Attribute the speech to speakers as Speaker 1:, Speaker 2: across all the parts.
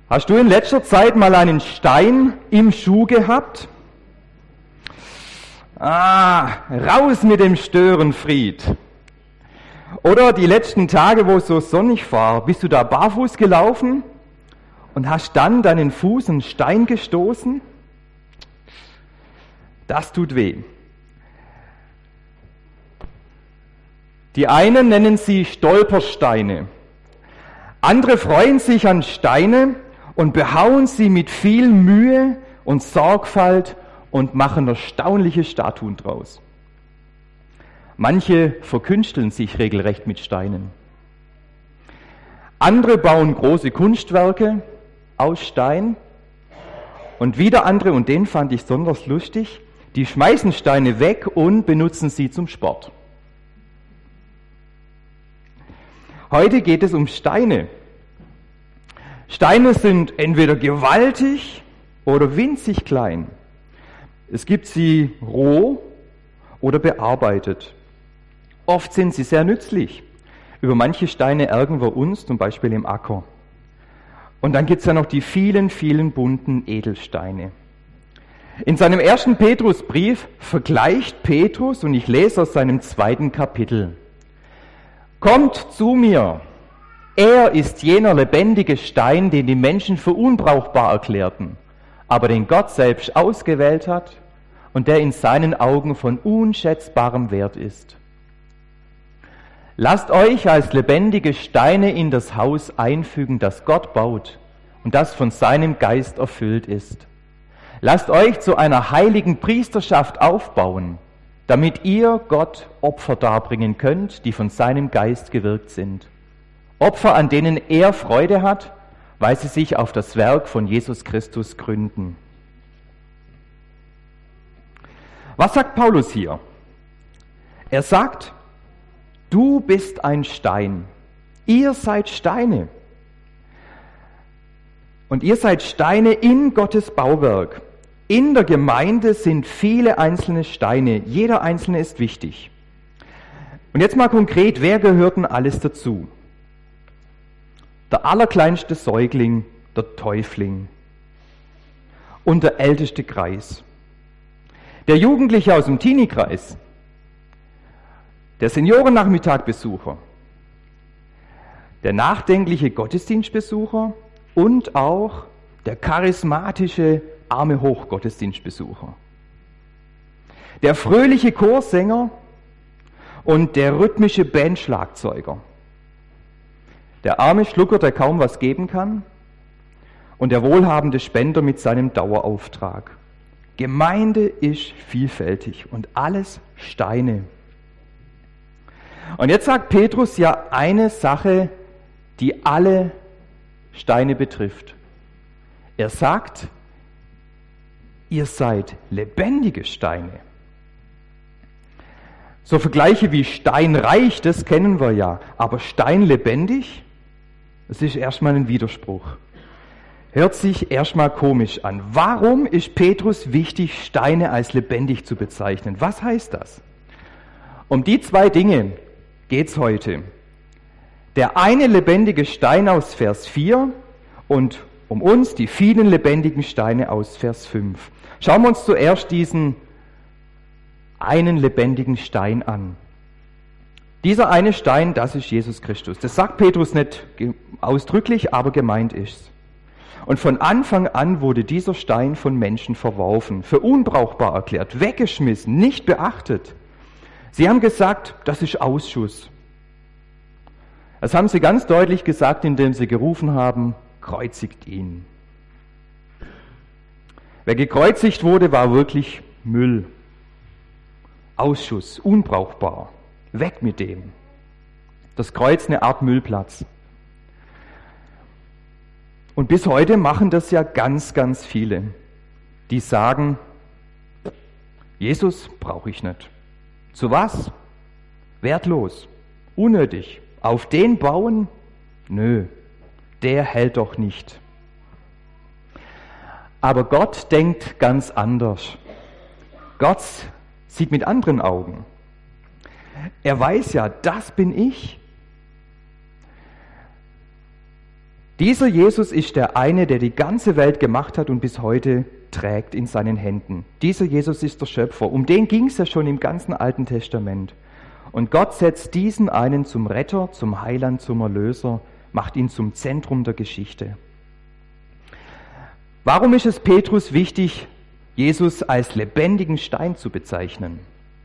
Speaker 1: Hast du in letzter Zeit mal einen Stein im Schuh gehabt? Raus mit dem Störenfried. Oder die letzten Tage, wo es so sonnig war, bist du da barfuß gelaufen und hast dann deinen Fuß einen Stein gestoßen? Das tut weh. Die einen nennen sie Stolpersteine. Andere freuen sich an Steine und behauen sie mit viel Mühe und Sorgfalt und machen erstaunliche Statuen draus. Manche verkünsteln sich regelrecht mit Steinen. Andere bauen große Kunstwerke aus Stein. Und wieder andere, und den fand ich besonders lustig, die schmeißen Steine weg und benutzen sie zum Sport. Heute geht es um Steine. Steine sind entweder gewaltig oder winzig klein. Es gibt sie roh oder bearbeitet. Oft sind sie sehr nützlich. Über manche Steine ärgern wir uns, zum Beispiel im Acker. Und dann gibt es ja noch die vielen, vielen bunten Edelsteine. In seinem 1. Petrusbrief vergleicht Petrus, und ich lese aus seinem 2. Kapitel: Kommt zu mir, er ist jener lebendige Stein, den die Menschen für unbrauchbar erklärten, aber den Gott selbst ausgewählt hat und der in seinen Augen von unschätzbarem Wert ist. Lasst euch als lebendige Steine in das Haus einfügen, das Gott baut und das von seinem Geist erfüllt ist. Lasst euch zu einer heiligen Priesterschaft aufbauen, damit ihr Gott Opfer darbringen könnt, die von seinem Geist gewirkt sind. Opfer, an denen er Freude hat, weil sie sich auf das Werk von Jesus Christus gründen. Was sagt Paulus hier? Er sagt, du bist ein Stein. Ihr seid Steine. Und ihr seid Steine in Gottes Bauwerk. In der Gemeinde sind viele einzelne Steine. Jeder einzelne ist wichtig. Und jetzt mal konkret, wer gehört denn alles dazu? Der allerkleinste Säugling, der Täufling. Und der älteste Kreis. Der Jugendliche aus dem Teenie-Kreis. Der Seniorennachmittagbesucher. Der nachdenkliche Gottesdienstbesucher und auch der charismatische Arme-hoch-Gottesdienstbesucher. Der fröhliche Chorsänger und der rhythmische Bandschlagzeuger. Der arme Schlucker, der kaum was geben kann, und der wohlhabende Spender mit seinem Dauerauftrag. Gemeinde ist vielfältig und alles Steine. Und jetzt sagt Petrus ja eine Sache, die alle Steine betrifft. Er sagt, ihr seid lebendige Steine. So Vergleiche wie steinreich, das kennen wir ja, aber steinlebendig, das ist erstmal ein Widerspruch. Hört sich erstmal komisch an. Warum ist Petrus wichtig, Steine als lebendig zu bezeichnen? Was heißt das? Um die 2 Dinge geht's heute. Der eine lebendige Stein aus Vers 4 und um uns die vielen lebendigen Steine aus Vers 5. Schauen wir uns zuerst diesen einen lebendigen Stein an. Dieser eine Stein, das ist Jesus Christus. Das sagt Petrus nicht ausdrücklich, aber gemeint ist's. Und von Anfang an wurde dieser Stein von Menschen verworfen, für unbrauchbar erklärt, weggeschmissen, nicht beachtet. Sie haben gesagt, das ist Ausschuss. Das haben sie ganz deutlich gesagt, indem sie gerufen haben, kreuzigt ihn. Wer gekreuzigt wurde, war wirklich Müll. Ausschuss, unbrauchbar. Weg mit dem. Das Kreuz eine Art Müllplatz. Und bis heute machen das ja ganz, ganz viele, die sagen, Jesus brauche ich nicht. Zu was? Wertlos, unnötig. Auf den bauen? Nö, der hält doch nicht. Aber Gott denkt ganz anders. Gott sieht mit anderen Augen. Er weiß ja, das bin ich. Dieser Jesus ist der eine, der die ganze Welt gemacht hat und bis heute trägt in seinen Händen. Dieser Jesus ist der Schöpfer. Um den ging es ja schon im ganzen Alten Testament. Und Gott setzt diesen einen zum Retter, zum Heiland, zum Erlöser, macht ihn zum Zentrum der Geschichte. Warum ist es Petrus wichtig, Jesus als lebendigen Stein zu bezeichnen?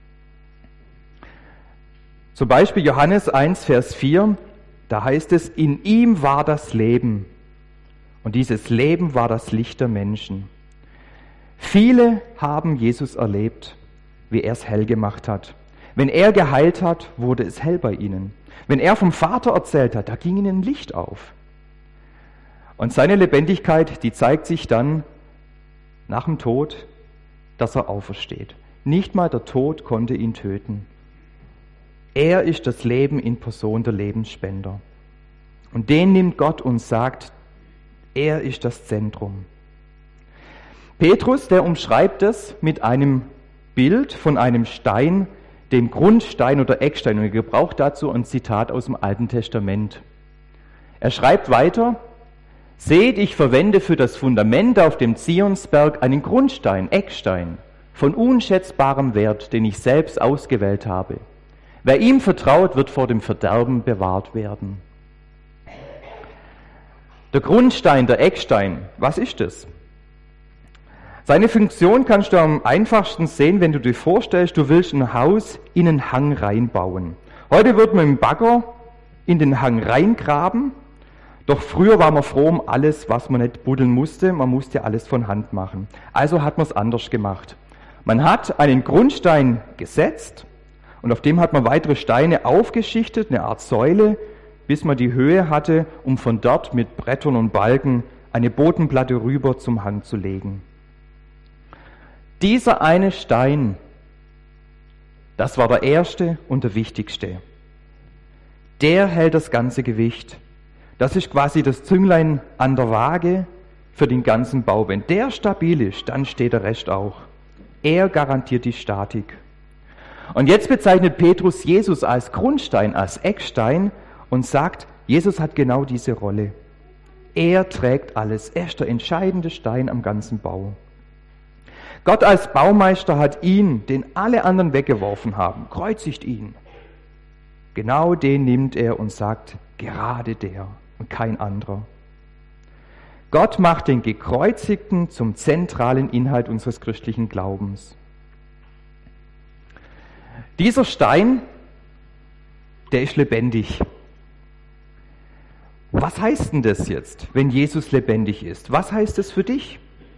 Speaker 1: Zum Beispiel Johannes 1, Vers 4, da heißt es, in ihm war das Leben und dieses Leben war das Licht der Menschen. Viele haben Jesus erlebt, wie er es hell gemacht hat. Wenn er geheilt hat, wurde es hell bei ihnen. Wenn er vom Vater erzählt hat, da ging ihnen Licht auf. Und seine Lebendigkeit, die zeigt sich dann nach dem Tod, dass er aufersteht. Nicht mal der Tod konnte ihn töten. Er ist das Leben in Person, der Lebensspender. Und den nimmt Gott und sagt, er ist das Zentrum. Petrus, der umschreibt es mit einem Bild von einem Stein, dem Grundstein oder Eckstein. Und er gebraucht dazu ein Zitat aus dem Alten Testament. Er schreibt weiter, seht, ich verwende für das Fundament auf dem Zionsberg einen Grundstein, Eckstein, von unschätzbarem Wert, den ich selbst ausgewählt habe. Wer ihm vertraut, wird vor dem Verderben bewahrt werden. Der Grundstein, der Eckstein, was ist das? Seine Funktion kannst du am einfachsten sehen, wenn du dir vorstellst, du willst ein Haus in einen Hang reinbauen. Heute wird man im Bagger in den Hang reingraben, doch früher war man froh um alles, was man nicht buddeln musste. Man musste alles von Hand machen. Also hat man es anders gemacht. Man hat einen Grundstein gesetzt und auf dem hat man weitere Steine aufgeschichtet, eine Art Säule, bis man die Höhe hatte, um von dort mit Brettern und Balken eine Bodenplatte rüber zum Hang zu legen. Dieser eine Stein, das war der erste und der wichtigste. Der hält das ganze Gewicht. Das ist quasi das Zünglein an der Waage für den ganzen Bau. Wenn der stabil ist, dann steht der Rest auch. Er garantiert die Statik. Und jetzt bezeichnet Petrus Jesus als Grundstein, als Eckstein und sagt, Jesus hat genau diese Rolle. Er trägt alles. Er ist der entscheidende Stein am ganzen Bau. Gott als Baumeister hat ihn, den alle anderen weggeworfen haben, kreuzigt ihn. Genau den nimmt er und sagt, gerade der und kein anderer. Gott macht den Gekreuzigten zum zentralen Inhalt unseres christlichen Glaubens. Dieser Stein, der ist lebendig. Was heißt denn das jetzt, wenn Jesus lebendig ist? Was heißt das für dich?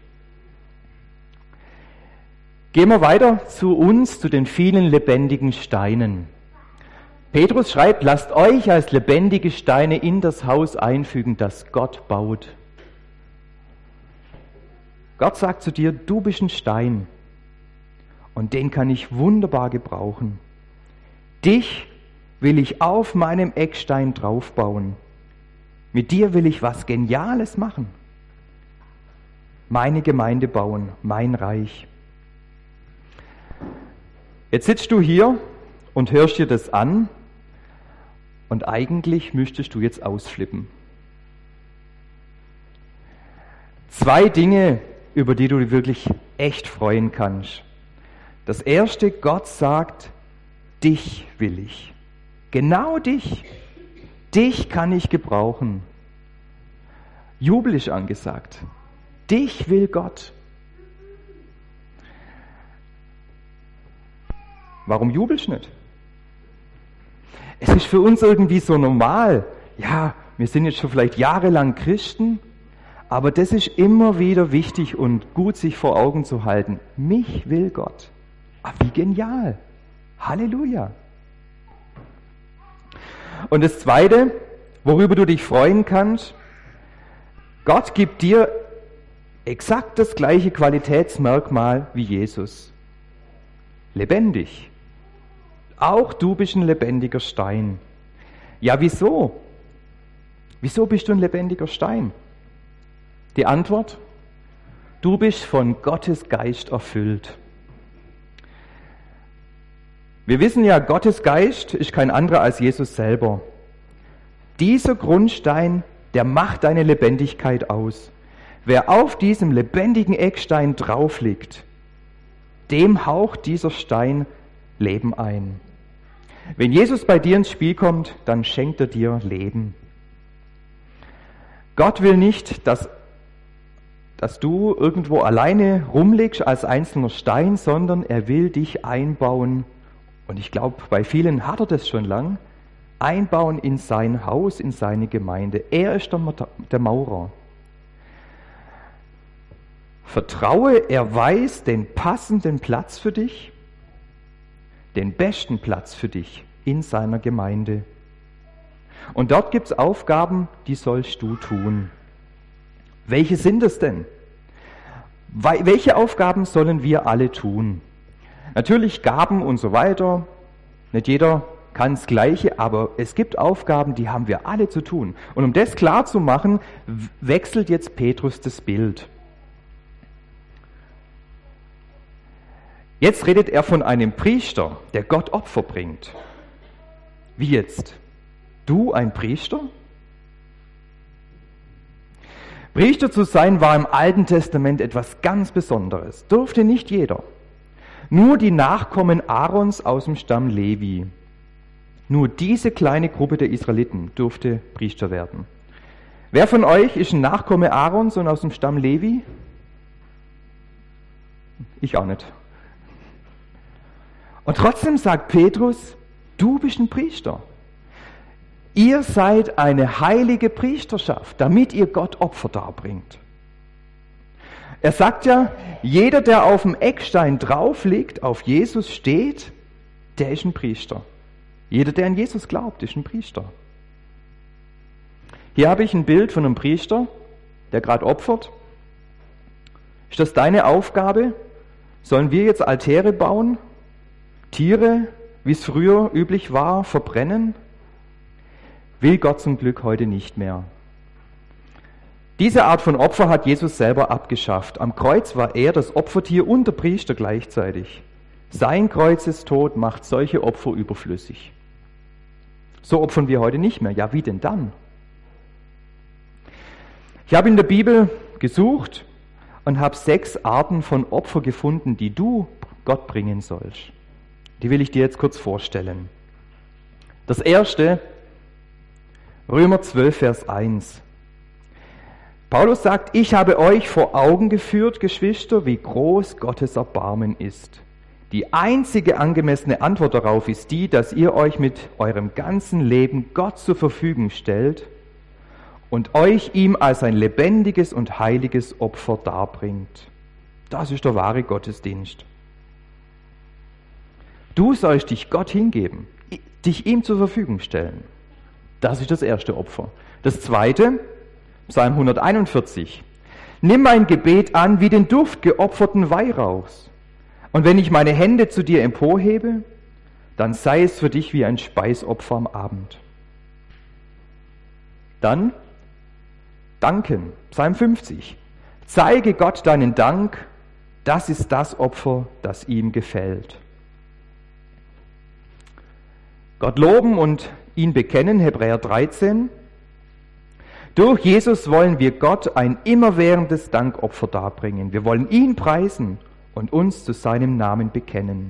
Speaker 1: Gehen wir weiter zu uns, zu den vielen lebendigen Steinen. Petrus schreibt, lasst euch als lebendige Steine in das Haus einfügen, das Gott baut. Gott sagt zu dir, du bist ein Stein und den kann ich wunderbar gebrauchen. Dich will ich auf meinem Eckstein draufbauen. Mit dir will ich was Geniales machen. Meine Gemeinde bauen, mein Reich. Jetzt sitzt du hier und hörst dir das an und eigentlich müsstest du jetzt ausflippen. 2 Dinge, über die du dich wirklich echt freuen kannst. Das erste, Gott sagt, dich will ich. Genau dich. Dich kann ich gebrauchen. Jubel ist angesagt. Dich will Gott. Warum jubelst du nicht? Es ist für uns irgendwie so normal. Ja, wir sind jetzt schon vielleicht jahrelang Christen, aber das ist immer wieder wichtig und gut, sich vor Augen zu halten. Mich will Gott. Ah, wie genial. Halleluja. Und das Zweite, worüber du dich freuen kannst, Gott gibt dir exakt das gleiche Qualitätsmerkmal wie Jesus. Lebendig. Auch du bist ein lebendiger Stein. Ja, wieso? Wieso bist du ein lebendiger Stein? Die Antwort? Du bist von Gottes Geist erfüllt. Wir wissen ja, Gottes Geist ist kein anderer als Jesus selber. Dieser Grundstein der macht deine Lebendigkeit aus. Wer auf diesem lebendigen Eckstein drauf liegt, dem haucht dieser Stein Leben ein. Wenn Jesus bei dir ins Spiel kommt, dann schenkt er dir Leben. Gott will nicht, dass du irgendwo alleine rumliegst als einzelner Stein, sondern er will dich einbauen. Und ich glaube, bei vielen hat er das schon lang. Einbauen in sein Haus, in seine Gemeinde. Er ist der Maurer. Vertraue, er weiß den passenden Platz für dich, den besten Platz für dich in seiner Gemeinde. Und dort gibt es Aufgaben, die sollst du tun. Welche sind es denn? Welche Aufgaben sollen wir alle tun? Natürlich Gaben und so weiter. Nicht jeder kann das Gleiche, aber es gibt Aufgaben, die haben wir alle zu tun. Und um das klar zu machen, wechselt jetzt Petrus das Bild. Jetzt redet er von einem Priester, der Gott Opfer bringt. Wie jetzt? Du ein Priester? Priester zu sein war im Alten Testament etwas ganz Besonderes. Durfte nicht jeder. Nur die Nachkommen Aarons aus dem Stamm Levi. Nur diese kleine Gruppe der Israeliten durfte Priester werden. Wer von euch ist ein Nachkomme Aarons und aus dem Stamm Levi? Ich auch nicht. Und trotzdem sagt Petrus, du bist ein Priester. Ihr seid eine heilige Priesterschaft, damit ihr Gott Opfer darbringt. Er sagt ja, jeder, der auf dem Eckstein drauf liegt, auf Jesus steht, der ist ein Priester. Jeder, der an Jesus glaubt, ist ein Priester. Hier habe ich ein Bild von einem Priester, der gerade opfert. Ist das deine Aufgabe? Sollen wir jetzt Altäre bauen? Tiere, wie es früher üblich war, verbrennen? Will Gott zum Glück heute nicht mehr. Diese Art von Opfer hat Jesus selber abgeschafft. Am Kreuz war er das Opfertier und der Priester gleichzeitig. Sein Kreuzestod macht solche Opfer überflüssig. So opfern wir heute nicht mehr. Ja, wie denn dann? Ich habe in der Bibel gesucht und habe 6 Arten von Opfer gefunden, die du Gott bringen sollst. Die will ich dir jetzt kurz vorstellen. Das erste, Römer 12, Vers 1. Paulus sagt, ich habe euch vor Augen geführt, Geschwister, wie groß Gottes Erbarmen ist. Die einzige angemessene Antwort darauf ist die, dass ihr euch mit eurem ganzen Leben Gott zur Verfügung stellt und euch ihm als ein lebendiges und heiliges Opfer darbringt. Das ist der wahre Gottesdienst. Du sollst dich Gott hingeben, dich ihm zur Verfügung stellen. Das ist das erste Opfer. Das zweite, Psalm 141. Nimm mein Gebet an wie den Duft geopferten Weihrauchs. Und wenn ich meine Hände zu dir emporhebe, dann sei es für dich wie ein Speisopfer am Abend. Dann danken, Psalm 50. Zeige Gott deinen Dank, das ist das Opfer, das ihm gefällt. Gott loben und ihn bekennen, Hebräer 13. Durch Jesus wollen wir Gott ein immerwährendes Dankopfer darbringen. Wir wollen ihn preisen und uns zu seinem Namen bekennen.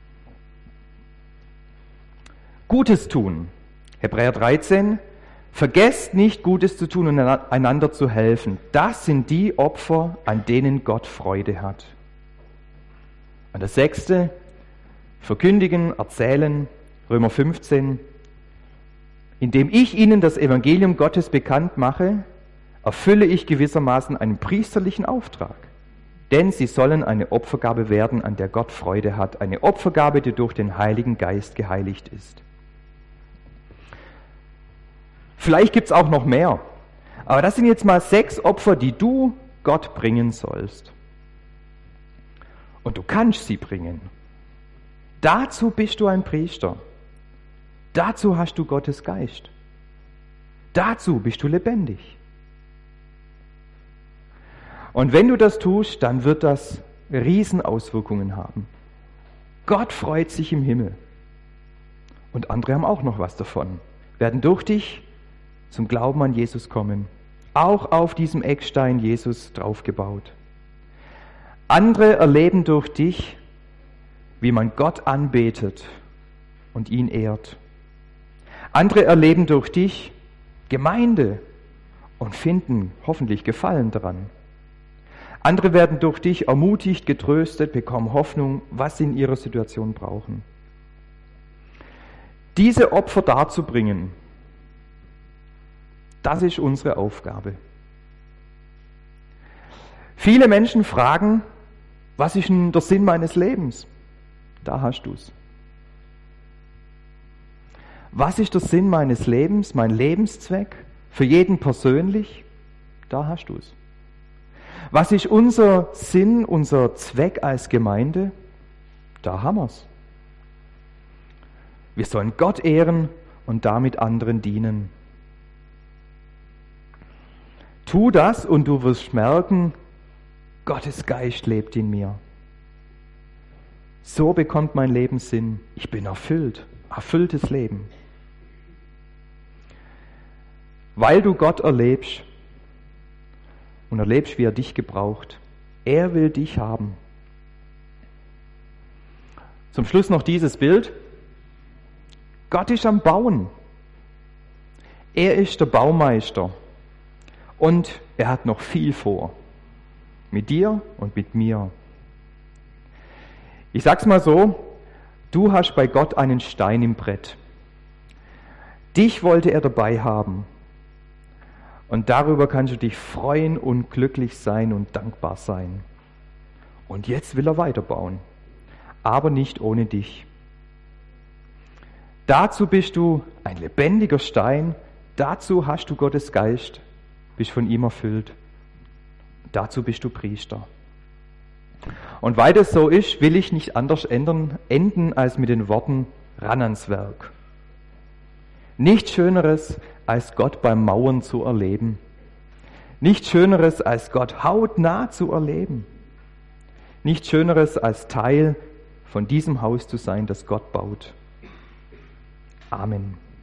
Speaker 1: Gutes tun, Hebräer 13. Vergesst nicht, Gutes zu tun und einander zu helfen. Das sind die Opfer, an denen Gott Freude hat. Und das 6. Verkündigen, erzählen, Römer 15. Indem ich ihnen das Evangelium Gottes bekannt mache, erfülle ich gewissermaßen einen priesterlichen Auftrag. Denn sie sollen eine Opfergabe werden, an der Gott Freude hat. Eine Opfergabe, die durch den Heiligen Geist geheiligt ist. Vielleicht gibt es auch noch mehr. Aber das sind jetzt mal 6 Opfer, die du Gott bringen sollst. Und du kannst sie bringen. Dazu bist du ein Priester. Dazu hast du Gottes Geist. Dazu bist du lebendig. Und wenn du das tust, dann wird das Riesenauswirkungen haben. Gott freut sich im Himmel. Und andere haben auch noch was davon. Werden durch dich zum Glauben an Jesus kommen. Auch auf diesem Eckstein Jesus draufgebaut. Andere erleben durch dich, wie man Gott anbetet und ihn ehrt. Andere erleben durch dich Gemeinde und finden hoffentlich Gefallen daran. Andere werden durch dich ermutigt, getröstet, bekommen Hoffnung, was sie in ihrer Situation brauchen. Diese Opfer darzubringen, das ist unsere Aufgabe. Viele Menschen fragen, was ist denn der Sinn meines Lebens? Da hast du es. Was ist der Sinn meines Lebens, mein Lebenszweck? Für jeden persönlich? Da hast du es. Was ist unser Sinn, unser Zweck als Gemeinde? Da haben wir es. Wir sollen Gott ehren und damit anderen dienen. Tu das und du wirst merken, Gottes Geist lebt in mir. So bekommt mein Leben Sinn. Ich bin erfüllt, erfülltes Leben. Weil du Gott erlebst und erlebst, wie er dich gebraucht. Er will dich haben. Zum Schluss noch dieses Bild. Gott ist am Bauen. Er ist der Baumeister. Und er hat noch viel vor. Mit dir und mit mir. Ich sag's mal so, du hast bei Gott einen Stein im Brett. Dich wollte er dabei haben. Und darüber kannst du dich freuen und glücklich sein und dankbar sein. Und jetzt will er weiterbauen, aber nicht ohne dich. Dazu bist du ein lebendiger Stein, dazu hast du Gottes Geist, bist von ihm erfüllt. Dazu bist du Priester. Und weil das so ist, will ich nicht anders enden als mit den Worten ran ans Werk. Nichts Schöneres, als Gott beim Mauern zu erleben. Nichts Schöneres, als Gott hautnah zu erleben. Nichts Schöneres, als Teil von diesem Haus zu sein, das Gott baut. Amen.